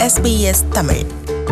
SBS தமிழ்.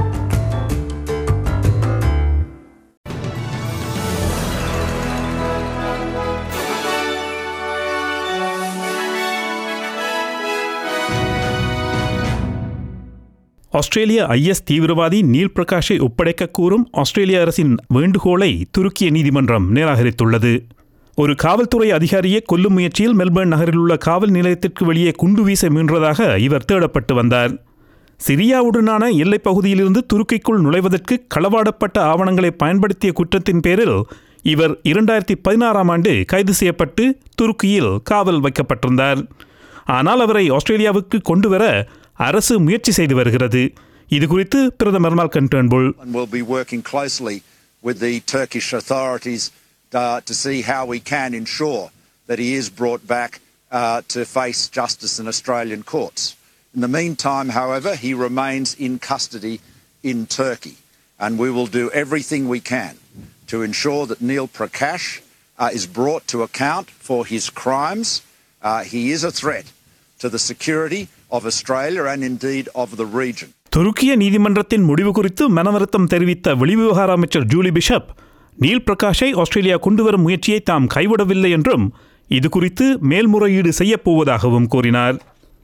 ஆஸ்திரேலிய IS தீவிரவாதி நீல் பிரகாஷை ஒப்படைக்க கூறும் ஆஸ்திரேலிய அரசின் வேண்டுகோளை துருக்கிய நீதிமன்றம் நிராகரித்துள்ளது. ஒரு காவல்துறை அதிகாரியை கொல்லும் முயற்சியில் மெல்பர்ன் நகரில் உள்ள காவல் நிலையத்திற்கு வெளியே குண்டு வீச முயன்றதாக இவர் தேடப்பட்டு வந்தார். சிரியாவுடனான எல்லைப் பகுதியிலிருந்து துருக்கிக்குள் நுழைவதற்கு களவாடப்பட்ட ஆவணங்களை பயன்படுத்திய குற்றத்தின் பேரில் இவர் 2016ஆம் ஆண்டு கைது செய்யப்பட்டு துருக்கியில் காவல் வைக்கப்பட்டிருந்தார். ஆனால் அவரை ஆஸ்திரேலியாவுக்கு கொண்டுவர அரசு முயற்சி செய்து வருகிறது. இது குறித்து பிரதமர் Malcolm Turnbull will be working closely with the Turkish authorities to see how we can ensure that he is brought back to face justice in Australian courts. In the meantime, however, he remains in custody in Turkey, and we will do everything we can to ensure that Neil Prakash is brought to account for his crimes. He is a threat to the security of Australia and indeed of the region. துருக்கிய நீதிமன்றத்தின் முடிவு குறித்து மனவருத்தம் தெரிவித்த வெளிவிவகார அமைச்சர் Julie Bishop Neil பிரகாஷை Australia கொண்டுவரும் முயற்சியை தாம் கைவிடவில்லை என்றும் இது குறித்து மேல்முறையீடு செய்யப்போவதாகவும் கூறினார்.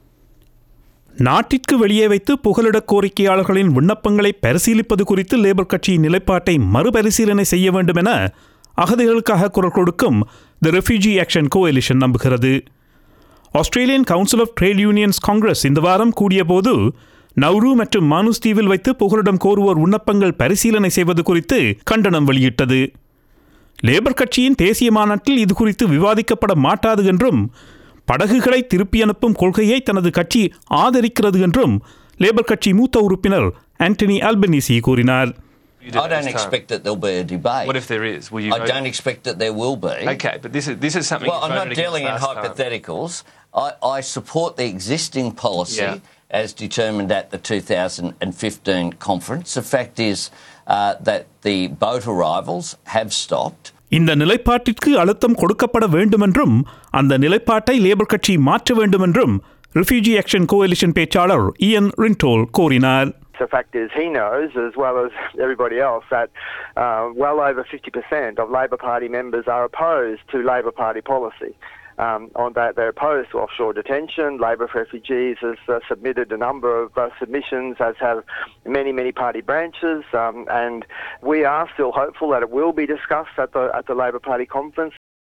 நாட்டிற்கு வெளியே வைத்து புகலிட கோரிக்கையாளர்களின் விண்ணப்பங்களை பரிசீலிப்பது குறித்து லேபர் கட்சியின் நிலைப்பாட்டை மறுபரிசீலனை செய்ய வேண்டும் என அகதிகளுக்காக குரல் கொடுக்கும் தி ரெஃப்யூஜி ஆக்ஷன் கோயலிஷன் நம்புகிறது. Australian council of trade unions congress இந்த வாரம் கூடியபோது நவ்ரு மற்றும் மானுஸ் தீவில் வைத்து புகலிடம் கோருவோர் விண்ணப்பங்கள் பரிசீலனை செய்வது குறித்து கண்டனம் வெளியிட்டது. லேபர் கட்சியின் தேசிய மாநாட்டில் இது குறித்து விவாதிக்கப்பட மாட்டாது என்றும் படகுகளை திருப்பி அனுப்பும் கொள்கையை தனது கட்சி ஆதரிக்கிறது என்றும் லேபர் கட்சி மூத்த உறுப்பினர் ஆண்டனி அல்பனீசி கூறினார். I don't expect that there'll be a debate. What if there is? Will you I don't expect that there will be. Okay, but this is something. Well, I'm not dealing in hypotheticals. I support the existing policy as determined at the 2015 conference. The fact is that the boat arrivals have stopped. இந்த நிலைப்பாட்டிற்கு அழுத்தம் கொடுக்கப்பட வேண்டும் என்றும் அந்த நிலைப்பாட்டை labour கட்சி மாற்ற வேண்டும் என்றும் ரெஃப்யூஜி ஆக்ஷன் கோயலிஷன் பேச்சாளர் இயன் ரின்டோல் கோரினார். The fact is he knows, as well as everybody else, that well over 50% of Labor Party members are opposed to Labor Party policy. On that, they're opposed to offshore detention. Labor for Refugees has submitted a number of submissions, as have many party branches, and we are still hopeful that it will be discussed at the Labor Party conference.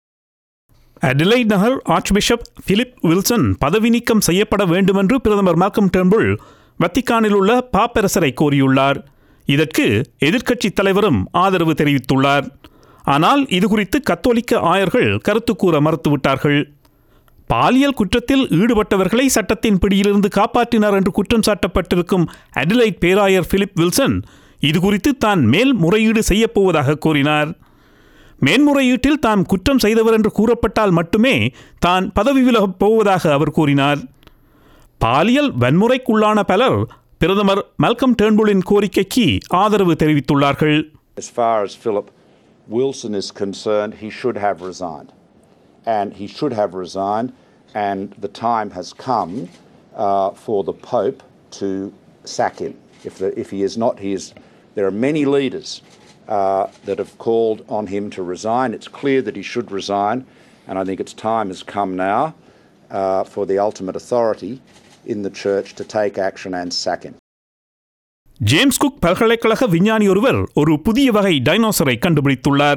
Adelaide நகர் archbishop Philip Wilson பதவி நீக்கம் செய்யப்பட வேண்டுமென்று பிரதமர் Malcolm Turnbull வத்திக்கானில் உள்ள பாப்பரசரை கோரியுள்ளார். இதற்கு எதிர்க்கட்சித் தலைவரும் ஆதரவு தெரிவித்துள்ளார். ஆனால் இதுகுறித்து கத்தோலிக்க ஆயர்கள் கருத்து கூற மறுத்துவிட்டார்கள். பாலியல் குற்றத்தில் ஈடுபட்டவர்களை சட்டத்தின் பிடியிலிருந்து காப்பாற்றினார் என்று குற்றம் சாட்டப்பட்டிருக்கும் அடிலைட் பேராயர் பிலிப் வில்சன் இதுகுறித்து தான் மேல்முறையீடு செய்யப்போவதாக கூறினார். மேன்முறையீட்டில் தாம் குற்றம் செய்தவர் என்று கூறப்பட்டால் மட்டுமே தான் பதவி விலகப் போவதாக அவர் கூறினார். பாலியல் வன்முறைக்குள்ளான பலர் பிரதமர் மால்கம் டர்ன்புலின் கோரிக்கைக்கு ஆதரவு தெரிவித்துள்ளார்கள். As far as Philip Wilson is concerned, he should have resigned. And he should have resigned, and the time has come for the Pope to sack him. If he is not, there are many leaders that have called on him to resign. It's clear that he should resign, and I think its time has come now for the ultimate authority in the church to take action and sack him. James Cook பல்கலைக்கழக விஞ்ஞானி ஒருவர் ஒரு புதிய வகை டைனோசரை கண்டுபிடித்துள்ளார்.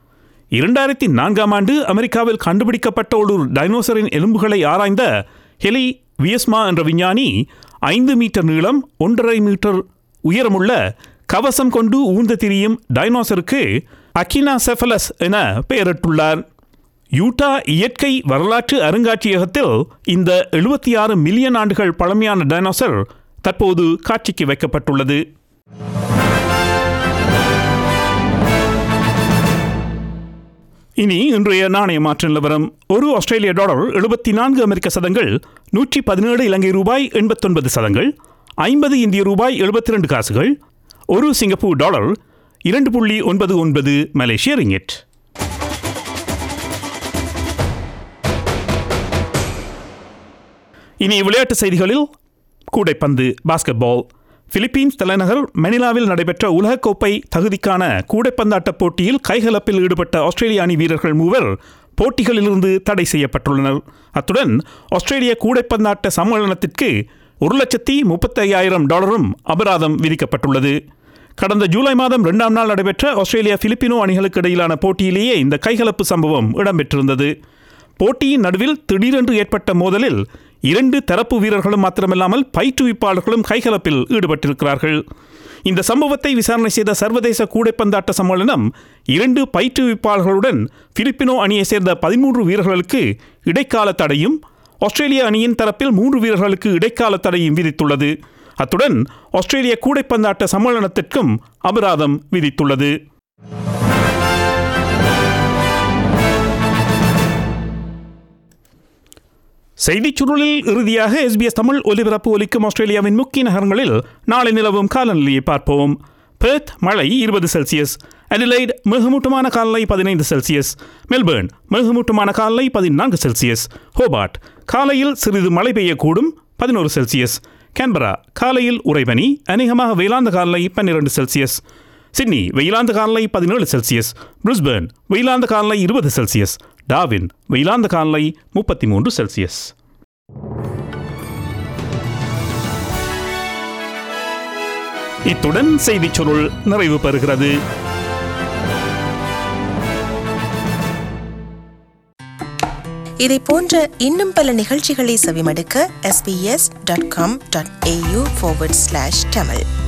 2004ஆம் ஆண்டு அமெரிக்காவில் கண்டுபிடிக்கப்பட்ட ஒரு டைனோசரின் எலும்புகளை ஆராய்ந்த ஹெலி வியஸ்மா என்ற விஞ்ஞானி 5 மீட்டர் நீளம் 1.5 மீட்டர் உயரமுள்ள கவசம் கொண்டு ஊர்ந்து திரியும் டைனோசருக்கு அகினாசெஃபலஸ் என பெயரிட்டுள்ளார். யூட்டா இயற்கை வரலாற்று அருங்காட்சியகத்தில் இந்த 76 மில்லியன் ஆண்டுகள் பழமையான டைனோசர் தற்போது காட்சிக்கு வைக்கப்பட்டுள்ளது. இனி இன்றைய நாணய மாற்று நிலவரம். ஒரு ஆஸ்திரேலிய டாலர் 74 அமெரிக்க சதங்கள், 117 இலங்கை ரூபாய் 89 சதங்கள், 50 இந்திய ரூபாய் 72 காசுகள், ஒரு சிங்கப்பூர் டாலர் 2.99 மலேசிய ரிங்கிட். இனி விளையாட்டு செய்திகளில் கூடைப்பந்து பாஸ்கெட்பால். பிலிப்பீன்ஸ் தலைநகர் மணிலாவில் நடைபெற்ற உலகக்கோப்பை தகுதிக்கான கூடைப்பந்தாட்ட போட்டியில் கைகலப்பில் ஈடுபட்ட ஆஸ்திரேலிய அணி வீரர்கள் 3 போட்டிகளிலிருந்து தடை செய்யப்பட்டுள்ளனர். அத்துடன் ஆஸ்திரேலிய கூடைப்பந்தாட்ட சம்மேளனத்திற்கு $135,000 அபராதம் விதிக்கப்பட்டுள்ளது. கடந்த ஜூலை மாதம் 2ஆம் நாள் நடைபெற்ற ஆஸ்திரேலியா பிலிப்பினோ அணிகளுக்கு இடையிலான போட்டியிலேயே இந்த கைகலப்பு சம்பவம் இடம்பெற்றிருந்தது. போட்டியின் நடுவில் திடீரென்று ஏற்பட்ட மோதலில் 2 தரப்பு வீரர்களும் மாத்திரமில்லாமல் பயிற்றுவிப்பாளர்களும் கைகலப்பில் ஈடுபட்டிருக்கிறார்கள். இந்த சம்பவத்தை விசாரணை செய்த சர்வதேச கூடைப்பந்தாட்ட சம்மேளனம் 2 பயிற்றுவிப்பாளர்களுடன் பிலிப்பினோ அணியை சேர்ந்த 13 வீரர்களுக்கு இடைக்கால தடையும், ஆஸ்திரேலிய அணியின் தரப்பில் 3 வீரர்களுக்கு இடைக்கால தடையும் விதித்துள்ளது. அத்துடன் ஆஸ்திரேலிய கூடைப்பந்தாட்ட சம்மேளனத்திற்கும் அபராதம் விதித்துள்ளது. செய்திச் சுருளில் இறுதியாக SBS தமிழ் ஒலிபரப்பு ஒலிக்கும் ஆஸ்திரேலியாவின் முக்கிய நகரங்களில் நாளை நிலவும் காலநிலையை பார்ப்போம். பெர்த் மழை 20 செல்சியஸ், அடிலைட் மிகமூட்டமான காலநிலை 15 செல்சியஸ், மெல்பர்ன் மிகமூட்டமான காலநிலை 14 செல்சியஸ், ஹோபார்ட் காலையில் சிறிது மழை பெய்யக்கூடும் 11 செல்சியஸ், கேன்பரா காலையில் உறைபனி அநேகமாக வெயிலாந்த காலநிலை 12 செல்சியஸ், சிட்னி வெயிலாந்த காலநிலை 17 செல்சியஸ், பிரிஸ்பேர்ன் வெயிலாந்த காலநிலை 20 செல்சியஸ், டார்வின் வெயிலாந்த காலநிலை 33 செல்சியஸ். இத்துடன் செய்திச் சுருள் நிறைவு பெறுகிறது. இதை போன்ற இன்னும் பல நிகழ்ச்சிகளை செவிமடுக்க sbs.com.au/tamil